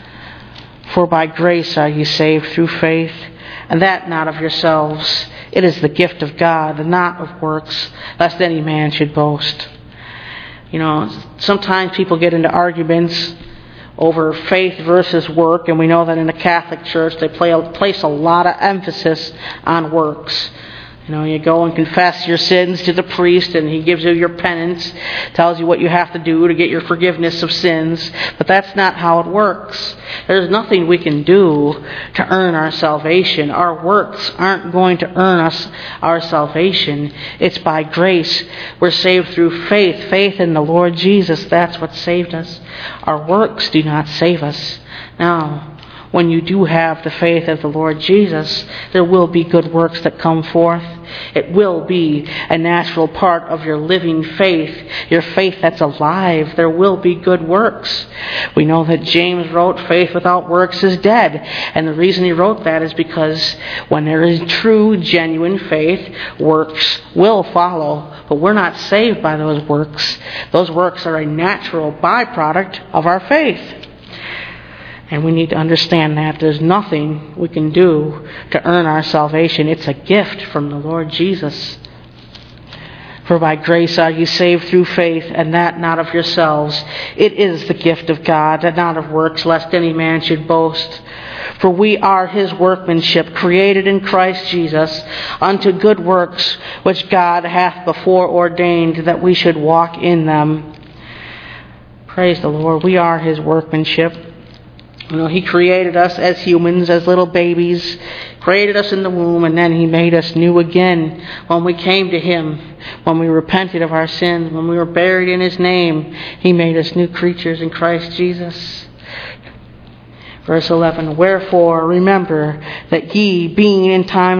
For by grace are ye saved through faith, and that not of yourselves. It is the gift of God, not of works, lest any man should boast. You know, sometimes people get into arguments over faith versus work, and we know that in the Catholic Church they place a lot of emphasis on works. You know, you go and confess your sins to the priest, and he gives you your penance, tells you what you have to do to get your forgiveness of sins. But that's not how it works. There's nothing we can do to earn our salvation. Our works aren't going to earn us our salvation. It's by grace. We're saved through faith. Faith in the Lord Jesus. That's what saved us. Our works do not save us. Now, when you do have the faith of the Lord Jesus, there will be good works that come forth. It will be a natural part of your living faith, your faith that's alive. There will be good works. We know that James wrote, faith without works is dead. And the reason he wrote that is because when there is true, genuine faith, works will follow. But we're not saved by those works. Those works are a natural byproduct of our faith. And we need to understand that there's nothing we can do to earn our salvation. It's a gift from the Lord Jesus. For by grace are you saved through faith, and that not of yourselves. It is the gift of God, and not of works, lest any man should boast. For we are His workmanship, created in Christ Jesus, unto good works, which God hath before ordained that we should walk in them. Praise the Lord. We are His workmanship. You know, He created us as humans, as little babies, created us in the womb, and then He made us new again when we came to Him, when we repented of our sins, when we were buried in His name. He made us new creatures in Christ Jesus. Verse 11, wherefore remember that ye, being in time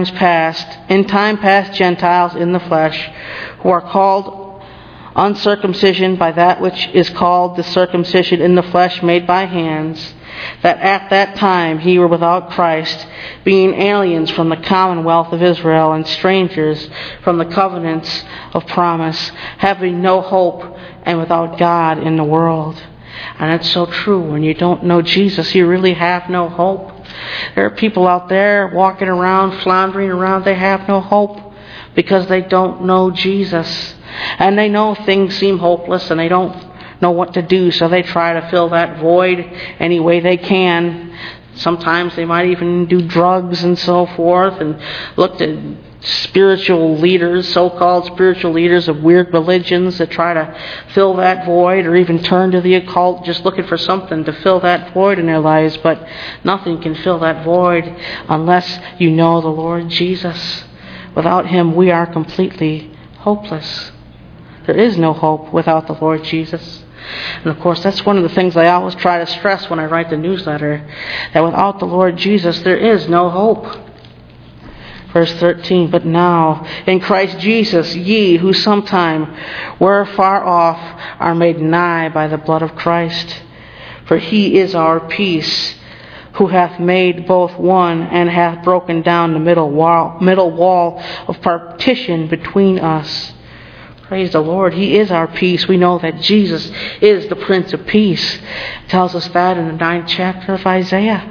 past Gentiles in the flesh, who are called uncircumcision by that which is called the circumcision in the flesh made by hands, that at that time ye were without Christ, being aliens from the commonwealth of Israel and strangers from the covenants of promise, having no hope and without God in the world. And it's so true. When you don't know Jesus, you really have no hope. There are people out there walking around, floundering around. They have no hope because they don't know Jesus. And they know things seem hopeless and they don't know what to do, so they try to fill that void any way they can. Sometimes they might even do drugs and so forth, and look to spiritual leaders, so-called spiritual leaders of weird religions that try to fill that void, or even turn to the occult just looking for something to fill that void in their lives. But nothing can fill that void unless you know the Lord Jesus. Without Him, we are completely hopeless. There is no hope without the Lord Jesus. And of course, that's one of the things I always try to stress when I write the newsletter, that without the Lord Jesus, there is no hope. Verse 13, but now, in Christ Jesus, ye who sometime were far off are made nigh by the blood of Christ. For He is our peace, who hath made both one, and hath broken down the middle wall of partition between us. Praise the Lord. He is our peace. We know that Jesus is the Prince of Peace. It tells us that in the 9th chapter of Isaiah.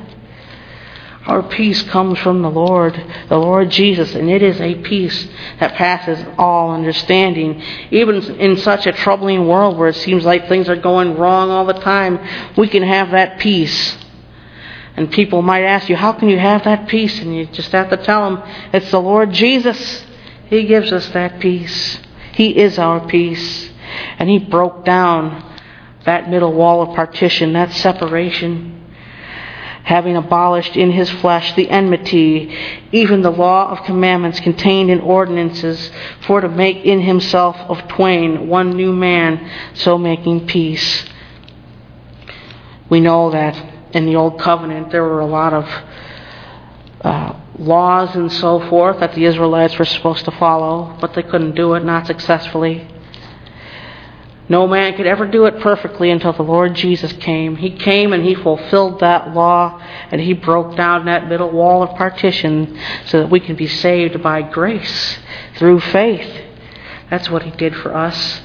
Our peace comes from the Lord Jesus, and it is a peace that passes all understanding. Even in such a troubling world where it seems like things are going wrong all the time, we can have that peace. And people might ask you, how can you have that peace? And you just have to tell them, it's the Lord Jesus. He gives us that peace. He is our peace. And He broke down that middle wall of partition, that separation, having abolished in His flesh the enmity, even the law of commandments contained in ordinances, for to make in Himself of twain one new man, so making peace. We know that in the Old Covenant there were a lot of laws and so forth that the Israelites were supposed to follow, but they couldn't do it, not successfully. No man could ever do it perfectly until the Lord Jesus came. He came and He fulfilled that law, and He broke down that middle wall of partition so that we can be saved by grace through faith. That's what He did for us.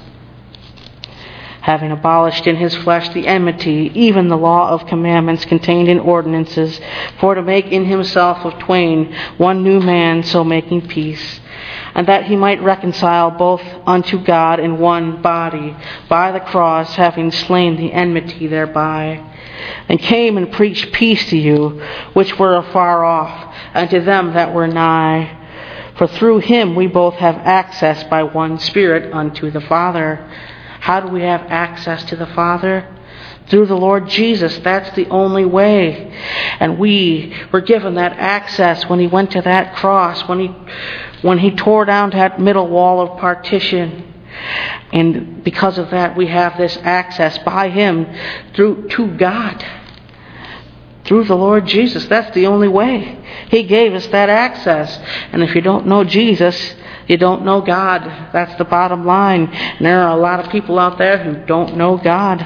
Having abolished in His flesh the enmity, even the law of commandments contained in ordinances, for to make in Himself of twain one new man, so making peace, and that He might reconcile both unto God in one body, by the cross, having slain the enmity thereby, and came and preached peace to you, which were afar off, and to them that were nigh. For through Him we both have access by one Spirit unto the Father. How do we have access to the Father? Through the Lord Jesus. That's the only way. And we were given that access when He went to that cross, when He tore down that middle wall of partition. And because of that, we have this access by Him to God. Through the Lord Jesus. That's the only way. He gave us that access. And if you don't know Jesus, you don't know God. That's the bottom line. And there are a lot of people out there who don't know God.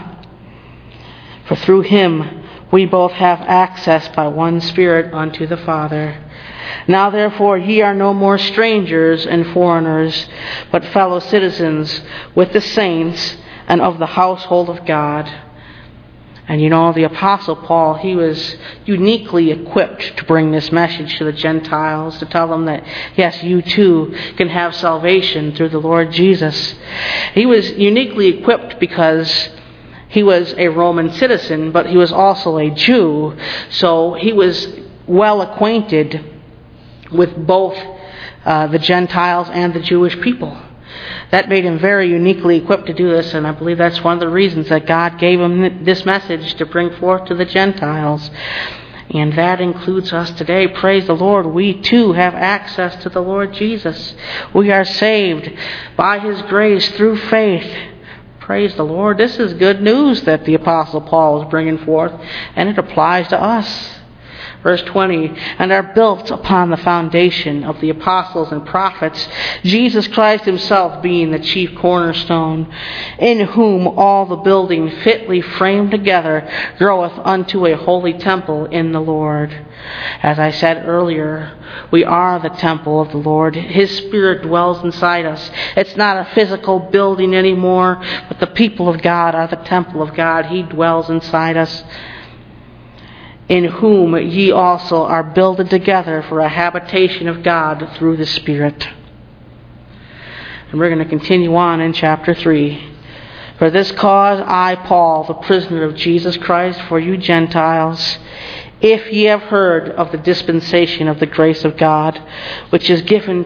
For through Him we both have access by one Spirit unto the Father. Now therefore ye are no more strangers and foreigners, but fellow citizens with the saints and of the household of God. And you know, the Apostle Paul, he was uniquely equipped to bring this message to the Gentiles, to tell them that, yes, you too can have salvation through the Lord Jesus. He was uniquely equipped because he was a Roman citizen, but he was also a Jew. So he was well acquainted with both the Gentiles and the Jewish people. That made him very uniquely equipped to do this, and I believe that's one of the reasons that God gave him this message to bring forth to the Gentiles. And that includes us today. Praise the Lord. We too have access to the Lord Jesus. We are saved by His grace through faith. Praise the Lord. This is good news that the Apostle Paul is bringing forth, and it applies to us. Verse 20, and are built upon the foundation of the apostles and prophets, Jesus Christ Himself being the chief cornerstone, in whom all the building fitly framed together groweth unto a holy temple in the Lord. As I said earlier, we are the temple of the Lord. His Spirit dwells inside us. It's not a physical building anymore, but the people of God are the temple of God. He dwells inside us. In whom ye also are builded together for a habitation of God through the Spirit. And we're going to continue on in chapter 3. For this cause I, Paul, the prisoner of Jesus Christ, for you Gentiles, if ye have heard of the dispensation of the grace of God, which is given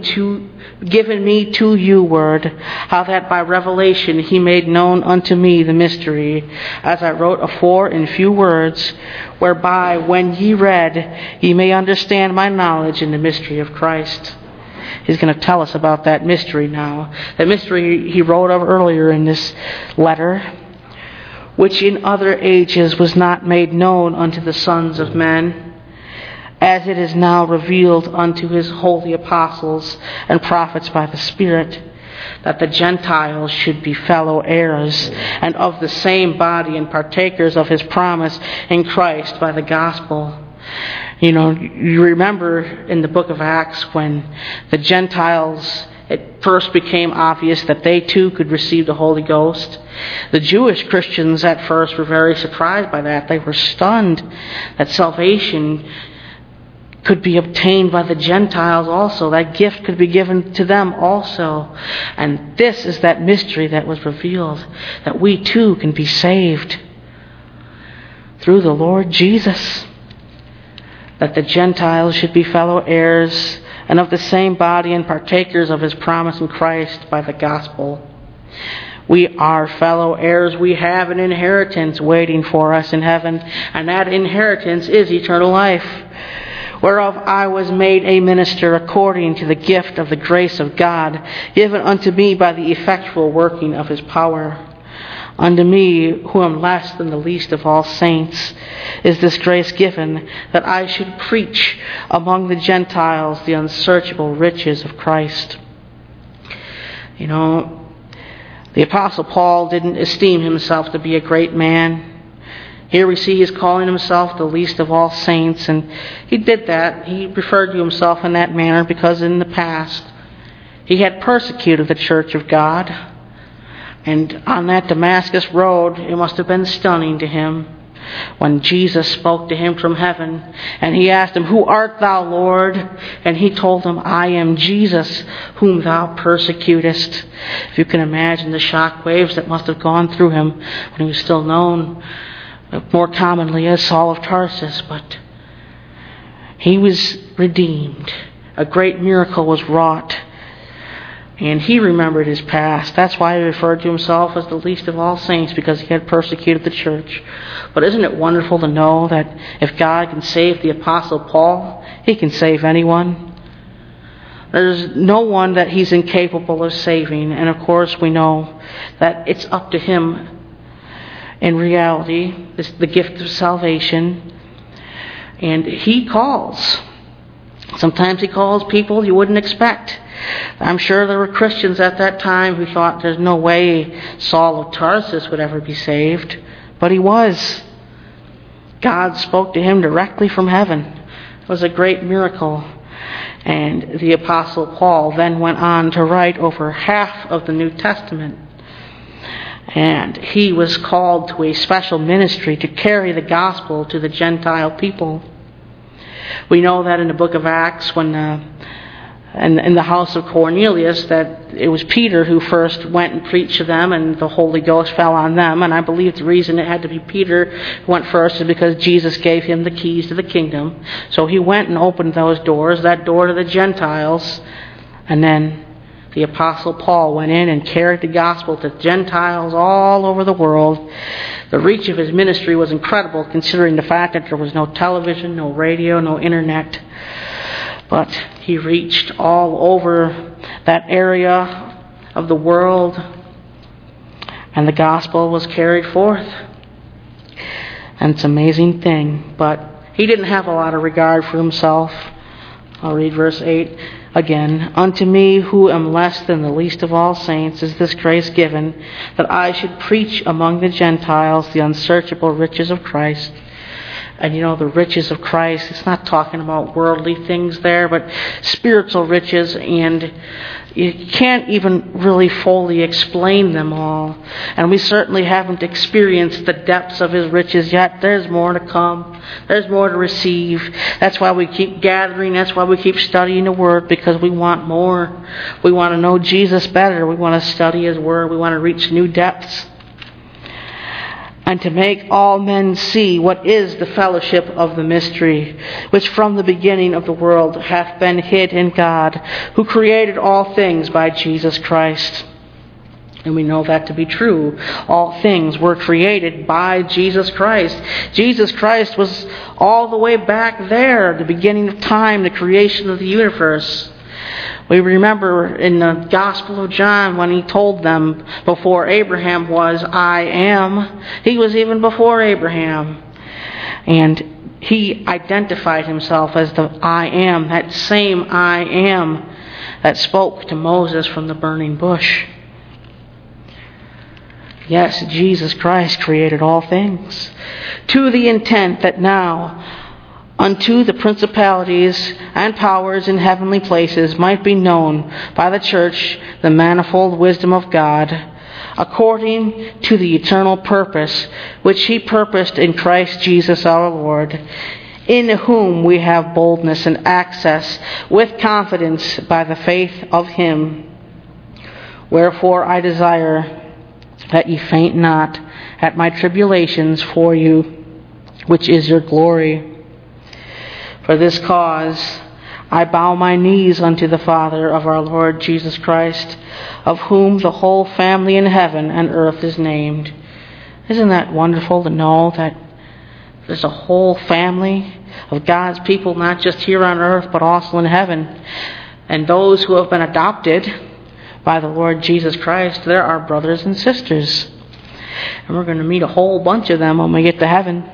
me to you word, how that by revelation He made known unto me the mystery, as I wrote afore in few words, whereby when ye read, ye may understand my knowledge in the mystery of Christ. He's going to tell us about that mystery now. That mystery he wrote of earlier in this letter, which in other ages was not made known unto the sons of men, as it is now revealed unto His holy apostles and prophets by the Spirit, that the Gentiles should be fellow heirs, and of the same body and partakers of His promise in Christ by the gospel. You know, you remember in the book of Acts when the Gentiles, it first became obvious that they too could receive the Holy Ghost. The Jewish Christians at first were very surprised by that. They were stunned that salvation could be obtained by the Gentiles also. That gift could be given to them also. And this is that mystery that was revealed, that we too can be saved through the Lord Jesus. That the Gentiles should be fellow heirs and of the same body and partakers of His promise in Christ by the gospel. We are fellow heirs. We have an inheritance waiting for us in heaven, and that inheritance is eternal life, whereof I was made a minister according to the gift of the grace of God, given unto me by the effectual working of His power. Unto me, who am less than the least of all saints, is this grace given, that I should preach among the Gentiles the unsearchable riches of Christ. You know, the Apostle Paul didn't esteem himself to be a great man. Here we see he's calling himself the least of all saints, and he did that. He referred to himself in that manner because in the past he had persecuted the church of God. And on that Damascus road, it must have been stunning to him when Jesus spoke to him from heaven. And He asked him, "Who art thou, Lord?" And he told him, "I am Jesus, whom thou persecutest." If you can imagine the shock waves that must have gone through him when he was still known more commonly as Saul of Tarsus. But he was redeemed. A great miracle was wrought. And he remembered his past. That's why he referred to himself as the least of all saints, because he had persecuted the church. But isn't it wonderful to know that if God can save the Apostle Paul, He can save anyone? There's no one that He's incapable of saving. And of course we know that it's up to Him in reality. It's the gift of salvation. And He calls. Sometimes He calls people you wouldn't expect. I'm sure there were Christians at that time who thought there's no way Saul of Tarsus would ever be saved. But he was. God spoke to him directly from heaven. It was a great miracle. And the Apostle Paul then went on to write over half of the New Testament. And he was called to a special ministry to carry the gospel to the Gentile people. We know that in the book of Acts, when in the house of Cornelius, that it was Peter who first went and preached to them, and the Holy Ghost fell on them. And I believe the reason it had to be Peter who went first is because Jesus gave him the keys to the kingdom. So he went and opened those doors, that door to the Gentiles, and then The Apostle Paul went in and carried the gospel to Gentiles all over the world. The reach of his ministry was incredible, considering the fact that there was no television, no radio, no internet. But he reached all over that area of the world, and the gospel was carried forth. And it's an amazing thing. But he didn't have a lot of regard for himself. I'll read verse 8 again. Unto me, who am less than the least of all saints, is this grace given, that I should preach among the Gentiles the unsearchable riches of Christ. And you know, the riches of Christ, it's not talking about worldly things there, but spiritual riches, and you can't even really fully explain them all. And we certainly haven't experienced the depths of His riches yet. There's more to come. There's more to receive. That's why we keep gathering. That's why we keep studying the Word, because we want more. We want to know Jesus better. We want to study His Word. We want to reach new depths. And to make all men see what is the fellowship of the mystery, which from the beginning of the world hath been hid in God, who created all things by Jesus Christ. And we know that to be true. All things were created by Jesus Christ. Jesus Christ was all the way back there, the beginning of time, the creation of the universe. We remember in the Gospel of John when He told them before Abraham was, I am. He was even before Abraham. And He identified Himself as the I am, that same I am that spoke to Moses from the burning bush. Yes, Jesus Christ created all things, to the intent that now unto the principalities and powers in heavenly places might be known by the church the manifold wisdom of God, according to the eternal purpose which He purposed in Christ Jesus our Lord, in whom we have boldness and access with confidence by the faith of Him. Wherefore I desire that ye faint not at my tribulations for you, which is your glory. For this cause I bow my knees unto the Father of our Lord Jesus Christ, of whom the whole family in heaven and earth is named. Isn't that wonderful to know that there's a whole family of God's people, not just here on earth, but also in heaven. And those who have been adopted by the Lord Jesus Christ, they're our brothers and sisters. And we're going to meet a whole bunch of them when we get to heaven.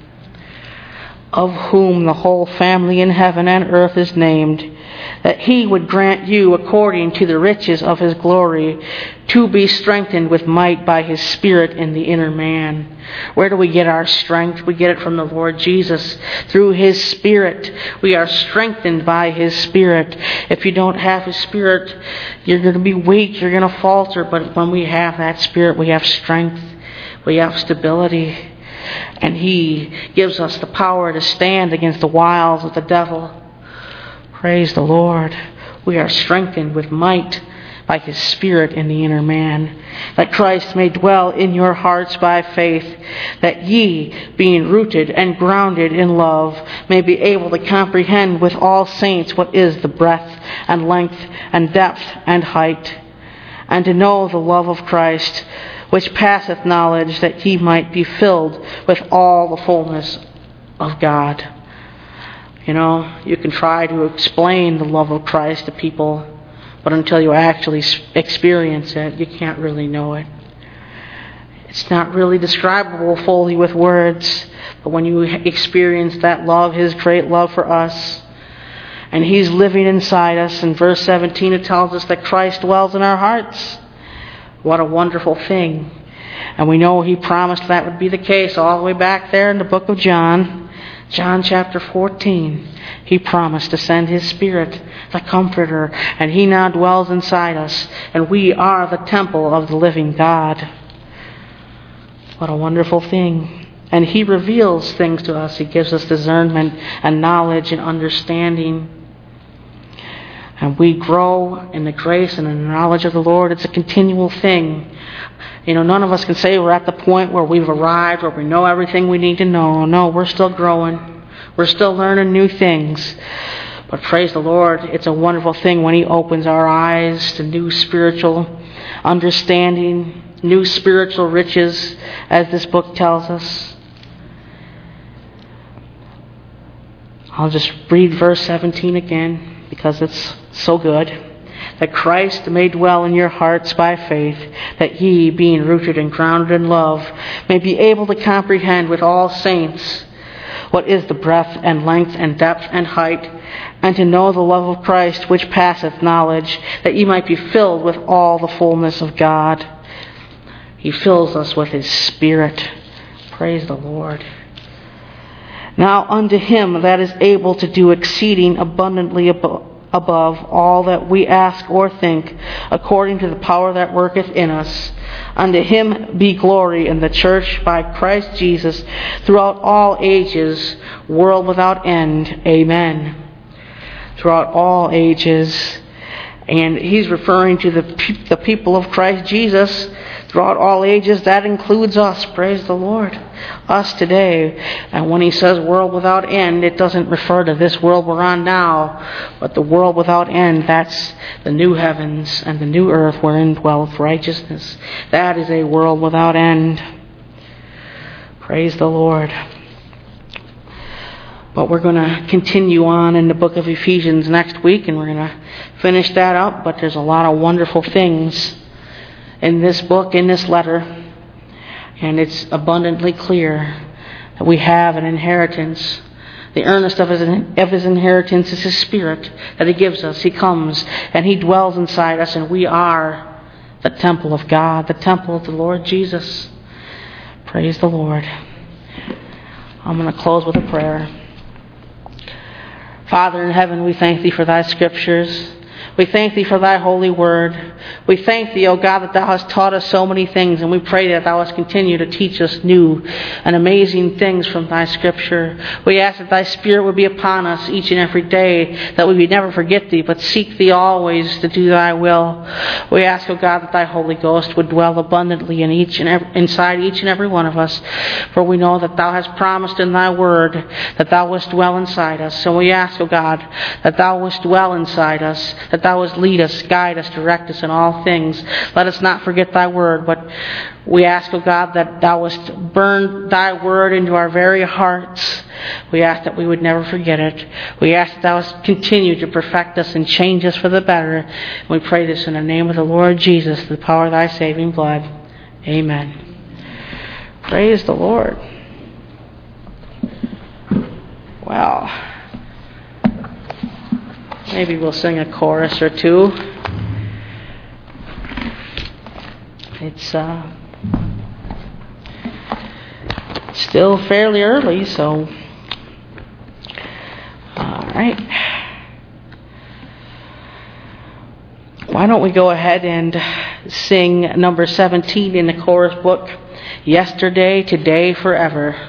Of whom the whole family in heaven and earth is named, that He would grant you, according to the riches of His glory, to be strengthened with might by His Spirit in the inner man. Where do we get our strength? We get it from the Lord Jesus. Through His Spirit. We are strengthened by His Spirit. If you don't have His Spirit, you're going to be weak, you're going to falter. But when we have that Spirit, we have strength, we have stability. And He gives us the power to stand against the wiles of the devil. Praise the Lord. We are strengthened with might by His Spirit in the inner man, that Christ may dwell in your hearts by faith, that ye, being rooted and grounded in love, may be able to comprehend with all saints what is the breadth and length and depth and height, and to know the love of Christ, which passeth knowledge, that ye might be filled with all the fullness of God. You know, you can try to explain the love of Christ to people, but until you actually experience it, you can't really know it. It's not really describable fully with words, but when you experience that love, His great love for us, and He's living inside us, in verse 17 it tells us that Christ dwells in our hearts. What a wonderful thing. And we know He promised that would be the case all the way back there in the book of John. John chapter 14. He promised to send His Spirit, the Comforter, and He now dwells inside us. And we are the temple of the living God. What a wonderful thing. And He reveals things to us. He gives us discernment and knowledge and understanding. And we grow in the grace and in the knowledge of the Lord. It's a continual thing. You know, none of us can say we're at the point where we've arrived, where we know everything we need to know. No, we're still growing. We're still learning new things. But praise the Lord, it's a wonderful thing when He opens our eyes to new spiritual understanding, new spiritual riches, as this book tells us. I'll just read verse 17 again because it's so good. That Christ may dwell in your hearts by faith, that ye, being rooted and grounded in love, may be able to comprehend with all saints what is the breadth and length and depth and height, and to know the love of Christ which passeth knowledge, that ye might be filled with all the fullness of God. He fills us with His Spirit. Praise the Lord. Now unto Him that is able to do exceeding abundantly above all that we ask or think, according to the power that worketh in us. Unto Him be glory in the church by Christ Jesus throughout all ages, world without end. Amen. Throughout all ages. And he's referring to the people of Christ Jesus throughout all ages. That includes us. Praise the Lord. Us today. And when he says world without end, it doesn't refer to this world we're on now, but the world without end. That's the new heavens and the new earth wherein dwelleth righteousness. That is a world without end. Praise the Lord. But we're going to continue on in the book of Ephesians next week, and we're going to finish that up. But there's a lot of wonderful things in this book, in this letter. And it's abundantly clear that we have an inheritance. The earnest of his inheritance is His Spirit that He gives us. He comes and He dwells inside us, and we are the temple of God, the temple of the Lord Jesus. Praise the Lord. I'm going to close with a prayer. Father in heaven, we thank Thee for Thy scriptures. We thank Thee for Thy holy word. We thank Thee, O God, that Thou hast taught us so many things, and we pray that Thou hast continue to teach us new and amazing things from Thy scripture. We ask that Thy Spirit would be upon us each and every day, that we would never forget Thee, but seek Thee always to do Thy will. We ask, O God, that Thy Holy Ghost would dwell abundantly inside each and every one of us, for we know that Thou hast promised in Thy word that Thou wouldst dwell inside us. So we ask, O God, that Thou wouldst dwell inside us, that Thou wouldst lead us, guide us, direct us in all things. Let us not forget Thy word, but we ask, O God, that Thou wouldst burn Thy word into our very hearts. We ask that we would never forget it. We ask that Thou wouldst continue to perfect us and change us for the better. And we pray this in the name of the Lord Jesus, the power of Thy saving blood. Amen. Praise the Lord. Well, maybe we'll sing a chorus or two. It's still fairly early, so all right. Why don't we go ahead and sing number 17 in the chorus book, Yesterday, Today, Forever.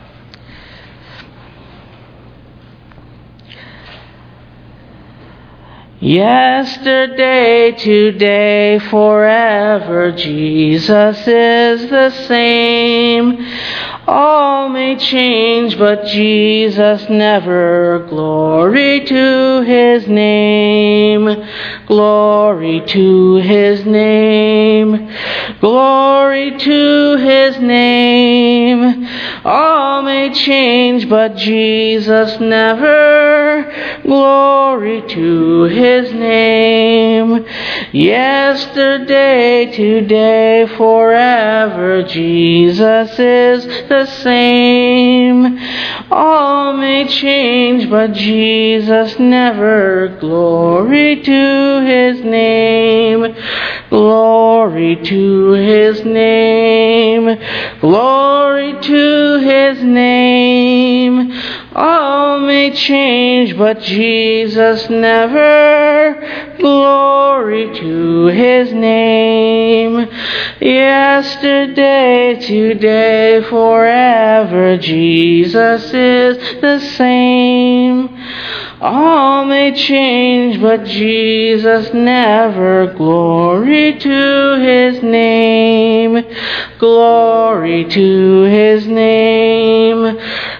Yesterday, today, forever, Jesus is the same. All may change, but Jesus never. Glory to His name. Glory to His name. Glory to His name. All may change, but Jesus never. Glory to His name. Yesterday, today, forever, Jesus is the same. All may change, but Jesus never. Glory to His name. Glory to His name. Glory to His name. All may change, but Jesus never. Glory to His name. Yesterday, today, forever, Jesus is the same. All may change, but Jesus never. Glory to His name. Glory to His name.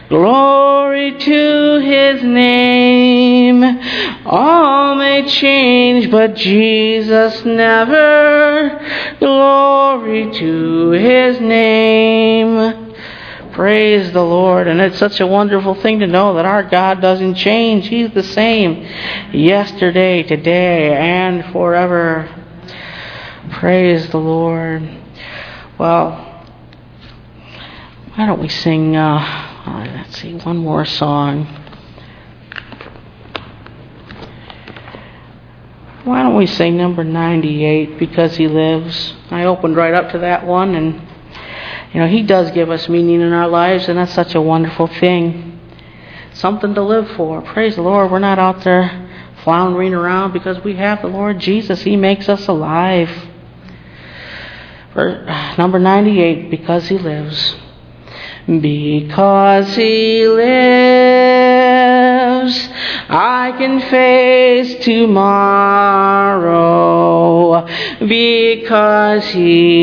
Glory to His name. All may change, but Jesus never. Glory to His name. Praise the Lord. And it's such a wonderful thing to know that our God doesn't change. He's the same yesterday, today, and forever. Praise the Lord. Well, why don't we sing, let's see, one more song. Why don't we sing number 98, Because He Lives? I opened right up to that one, and He does give us meaning in our lives, and that's such a wonderful thing. Something to live for. Praise the Lord. We're not out there floundering around because we have the Lord Jesus. He makes us alive. Number 98, Because He Lives. Because He lives, I can face tomorrow. Because He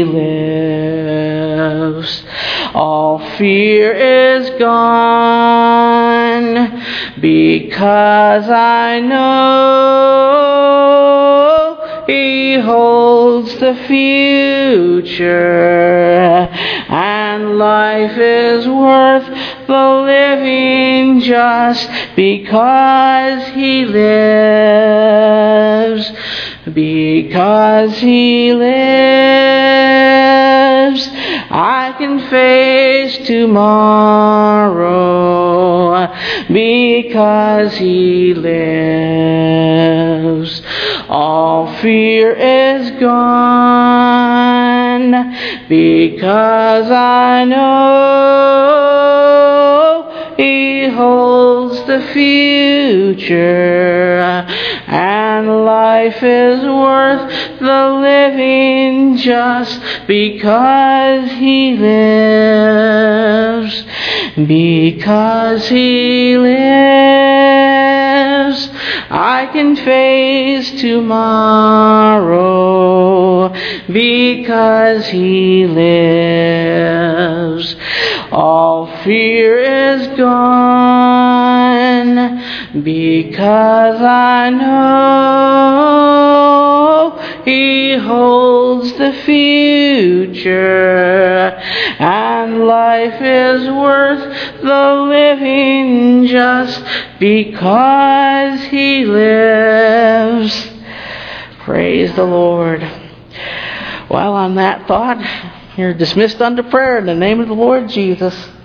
lives, all fear is gone. Because I know He holds the future, and life is worth the living just because He lives. Because He lives, I can face tomorrow. Because He lives, all fear is gone. Because I know He holds the future, and life is worth the living just because He lives. Because He lives, I can face tomorrow. Because He lives, all fear is gone. Because I know He holds the future, and life is worth the living just because He lives. Praise the Lord. Well, on that thought, you're dismissed unto prayer in the name of the Lord Jesus.